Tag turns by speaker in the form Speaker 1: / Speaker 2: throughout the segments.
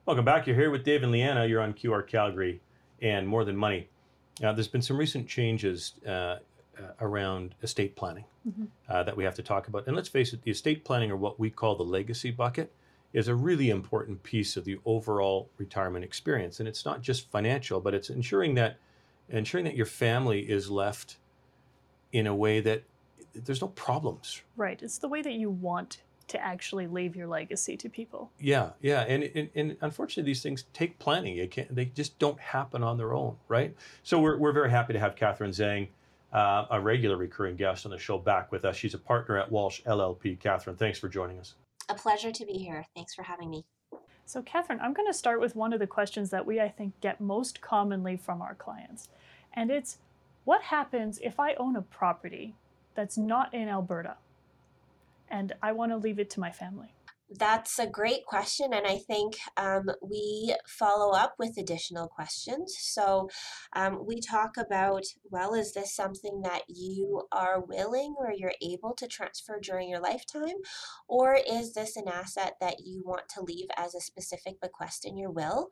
Speaker 1: Welcome back. You're here with Dave and Leanna. You're on QR Calgary and More Than Money. There's been some recent changes around estate planning that we have to talk about. And let's face it, the estate planning, or what we call the legacy bucket, is a really important piece of the overall retirement experience. And it's not just financial, but it's ensuring that your family is left in a way that there's no problems.
Speaker 2: Right. It's the way that you want to actually leave your legacy to people.
Speaker 1: Yeah, yeah, and unfortunately, these things take planning. They just don't happen on their own, right? So we're very happy to have Catherine Zhang, a regular recurring guest on the show, back with us. She's a partner at Walsh LLP. Catherine, thanks for joining us.
Speaker 3: A pleasure to be here. Thanks for having me.
Speaker 2: So, Catherine, I'm going to start with one of the questions that I think, get most commonly from our clients. And it's, what happens if I own a property that's not in Alberta and I want to leave it to my family?
Speaker 3: That's a great question, and I think we follow up with additional questions. So we talk about, well, is this something that you are willing or you're able to transfer during your lifetime? Or is this an asset that you want to leave as a specific bequest in your will?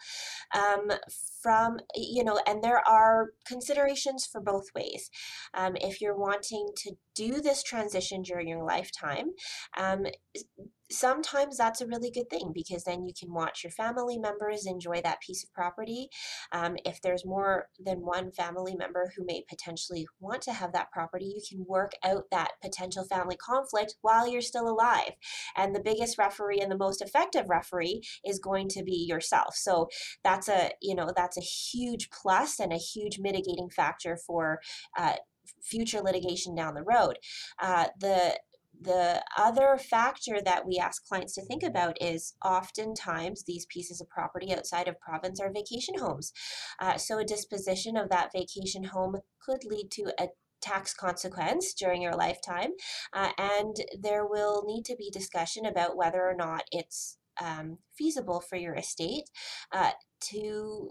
Speaker 3: And there are considerations for both ways. If you're wanting to do this transition during your lifetime, sometimes that's a really good thing because then you can watch your family members enjoy that piece of property. If there's more than one family member who may potentially want to have that property, you can work out that potential family conflict while you're still alive. And the biggest referee and the most effective referee is going to be yourself. So that's a huge plus and a huge mitigating factor for future litigation down the road. The other factor that we ask clients to think about is oftentimes these pieces of property outside of province are vacation homes. So a disposition of that vacation home could lead to a tax consequence during your lifetime, and there will need to be discussion about whether or not it's feasible for your estate to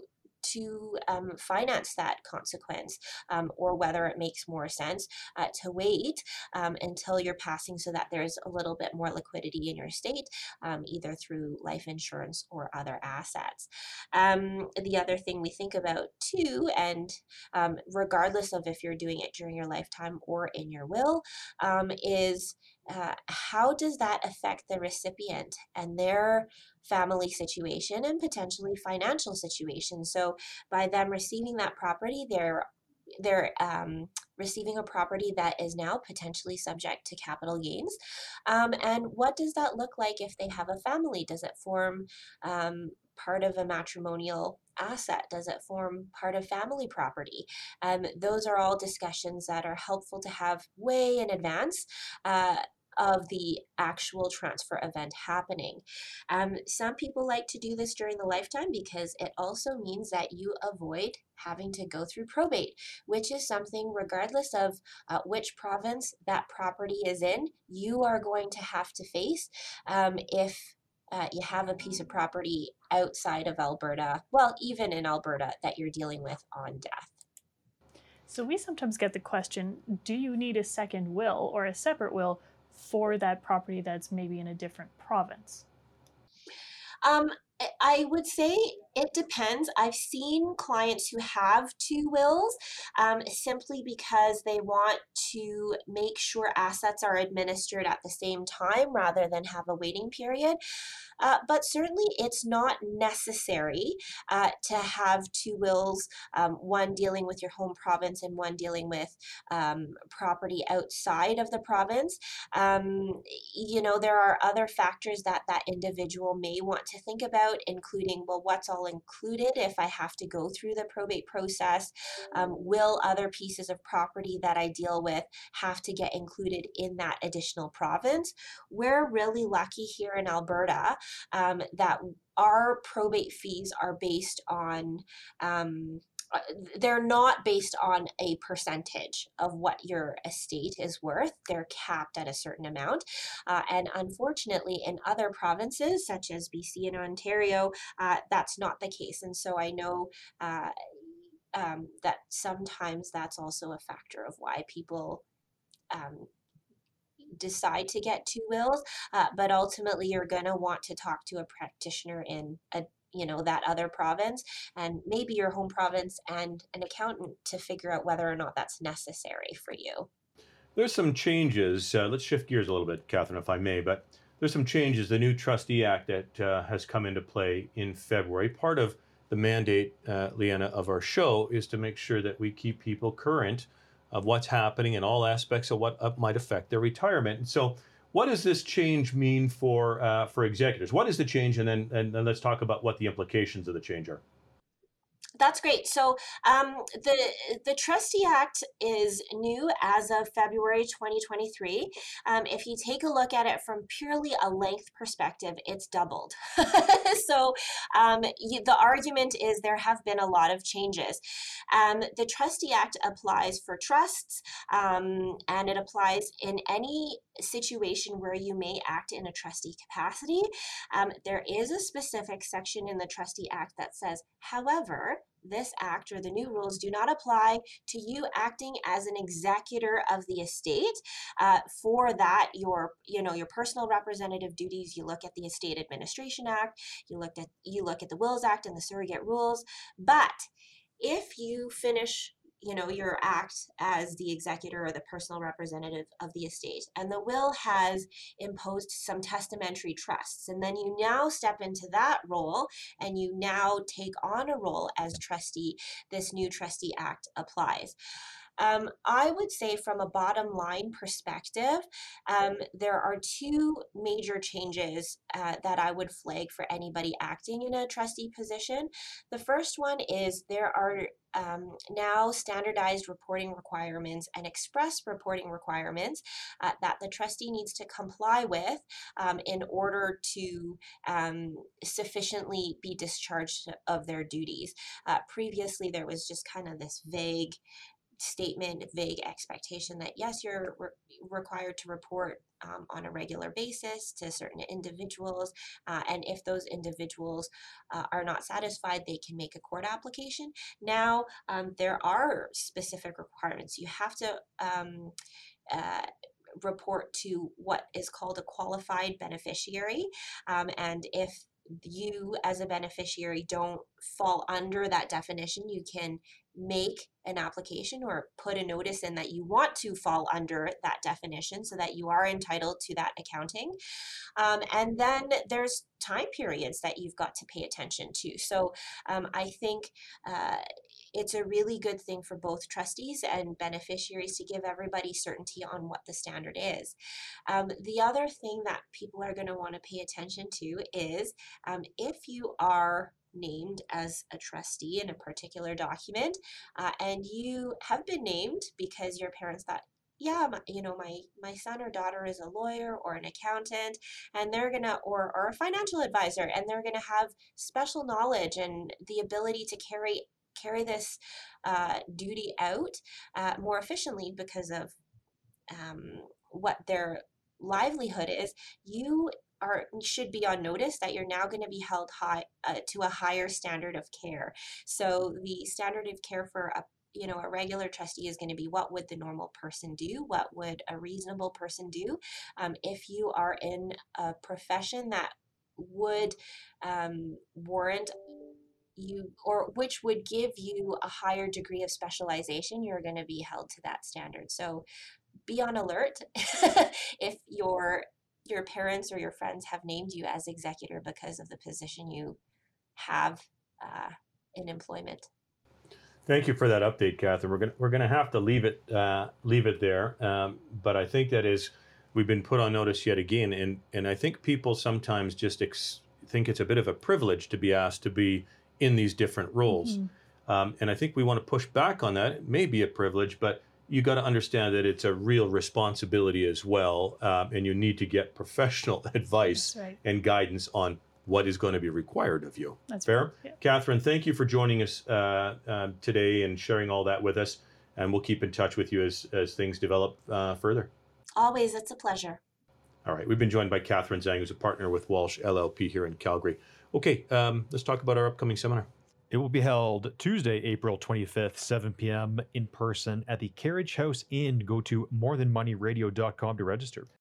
Speaker 3: finance that consequence, or whether it makes more sense to wait until you're passing so that there's a little bit more liquidity in your estate, either through life insurance or other assets. The other thing we think about too, and regardless of if you're doing it during your lifetime or in your will, is how does that affect the recipient and their family situation and potentially financial situation? So by them receiving that property, they're receiving a property that is now potentially subject to capital gains. And what does that look like if they have a family? Does it form part of a matrimonial asset? Does it form part of family property? Those are all discussions that are helpful to have way in advance of the actual transfer event happening. Some people like to do this during the lifetime because it also means that you avoid having to go through probate, which is something, regardless of which province that property is in, you are going to have to face if you have a piece of property outside of Alberta, well, even in Alberta, that you're dealing with on death.
Speaker 2: So we sometimes get the question, do you need a second will or a separate will for that property that's maybe in a different province?
Speaker 3: Um, I would say it depends. I've seen clients who have two wills simply because they want to make sure assets are administered at the same time rather than have a waiting period. But certainly it's not necessary to have two wills, one dealing with your home province and one dealing with property outside of the province. There are other factors that that individual may want to think about, including, well, what's all included if I have to go through the probate process? Will other pieces of property that I deal with have to get included in that additional province? We're really lucky here in Alberta that our probate fees are based on they're not based on a percentage of what your estate is worth. They're capped at a certain amount. And unfortunately, in other provinces, such as BC and Ontario, that's not the case. And so I know that sometimes that's also a factor of why people decide to get two wills, but ultimately you're going to want to talk to a practitioner in that other province, and maybe your home province and an accountant to figure out whether or not that's necessary for you.
Speaker 1: There's some changes. Let's shift gears a little bit, Catherine, if I may, but there's some changes. The new Trustee Act that has come into play in February. Part of the mandate, Leanna, of our show is to make sure that we keep people current of what's happening in all aspects of what might affect their retirement. And so, what does this change mean for executors? What is the change, and then let's talk about what the implications of the change are.
Speaker 3: That's great. So the Trustee Act is new as of February 2023. If you take a look at it from purely a length perspective, it's doubled. So the argument is there have been a lot of changes. The Trustee Act applies for trusts, and it applies in any situation where you may act in a trustee capacity. There is a specific section in the Trustee Act that says, however, this act or the new rules do not apply to you acting as an executor of the estate. For that, your personal representative duties, you look at the Estate Administration Act, you look at the Wills Act and the surrogate rules. But if you finish your act as the executor or the personal representative of the estate, and the will has imposed some testamentary trusts, and then you now step into that role and you now take on a role as trustee, this new Trustee Act applies. I would say from a bottom line perspective, there are two major changes that I would flag for anybody acting in a trustee position. The first one is there are now standardized reporting requirements and express reporting requirements that the trustee needs to comply with in order to sufficiently be discharged of their duties. Previously, there was just kind of this vague statement, vague expectation that yes, you're required to report on a regular basis to certain individuals, and if those individuals are not satisfied, they can make a court application. Now there are specific requirements. You have to report to what is called a qualified beneficiary, and if you as a beneficiary don't fall under that definition, you can make an application or put a notice in that you want to fall under that definition so that you are entitled to that accounting. And then there's time periods that you've got to pay attention to. So I think it's a really good thing for both trustees and beneficiaries to give everybody certainty on what the standard is. The other thing that people are going to want to pay attention to is if you are named as a trustee in a particular document, and you have been named because your parents thought, yeah, my son or daughter is a lawyer or an accountant, and they're gonna or a financial advisor, and they're gonna have special knowledge and the ability to carry this duty out more efficiently because of what their livelihood is. You should be on notice that you're now going to be held high to a higher standard of care. So the standard of care for a regular trustee is going to be, what would the normal person do? What would a reasonable person do? If you are in a profession that would warrant you, or which would give you a higher degree of specialization, you're going to be held to that standard. So be on alert if your parents or your friends have named you as executor because of the position you have in employment.
Speaker 1: Thank you for that update, Catherine. We're gonna have to leave it there, but I think that is, we've been put on notice yet again, and I think people sometimes just think it's a bit of a privilege to be asked to be in these different roles, and I think we want to push back on that. It may be a privilege, but you got to understand that it's a real responsibility as well, and you need to get professional advice and guidance on what is going to be required of you.
Speaker 2: That's
Speaker 1: fair.
Speaker 2: Right. Yeah.
Speaker 1: Catherine, thank you for joining us today and sharing all that with us, and we'll keep in touch with you as things develop further.
Speaker 3: Always, it's a pleasure.
Speaker 1: All right, we've been joined by Catherine Zhang, who's a partner with Walsh LLP here in Calgary. Okay, let's talk about our upcoming seminar.
Speaker 4: It will be held Tuesday, April 25th, 7 p.m. in person at the Carriage House Inn. Go to morethanmoneyradio.com to register.